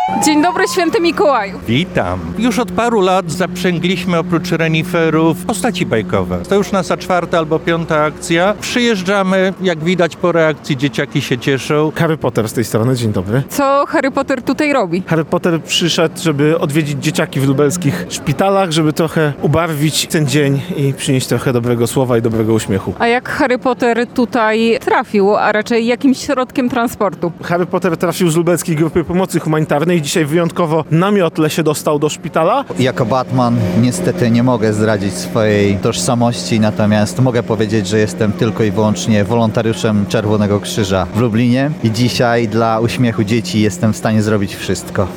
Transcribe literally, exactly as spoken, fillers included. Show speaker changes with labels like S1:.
S1: Dzień dobry, święty Mikołaju.
S2: Witam. Już od paru lat zaprzęgliśmy oprócz reniferów postaci bajkowe. To już nasza czwarta albo piąta akcja. Przyjeżdżamy, jak widać po reakcji dzieciaki się cieszą.
S3: Harry Potter z tej strony, dzień dobry.
S1: Co Harry Potter tutaj robi?
S3: Harry Potter przyszedł, żeby odwiedzić dzieciaki w lubelskich szpitalach, żeby trochę ubarwić ten dzień i przynieść trochę dobrego słowa i dobrego uśmiechu.
S1: A jak Harry Potter tutaj trafił, a raczej jakim środkiem transportu?
S3: Harry Potter trafił z lubelskiej grupy pomocy humanitarnej i dzisiaj wyjątkowo na miotle się dostał do szpitala.
S4: Jako Batman niestety nie mogę zdradzić swojej tożsamości, natomiast mogę powiedzieć, że jestem tylko i wyłącznie wolontariuszem Czerwonego Krzyża w Lublinie i dzisiaj dla uśmiechu dzieci jestem w stanie zrobić wszystko.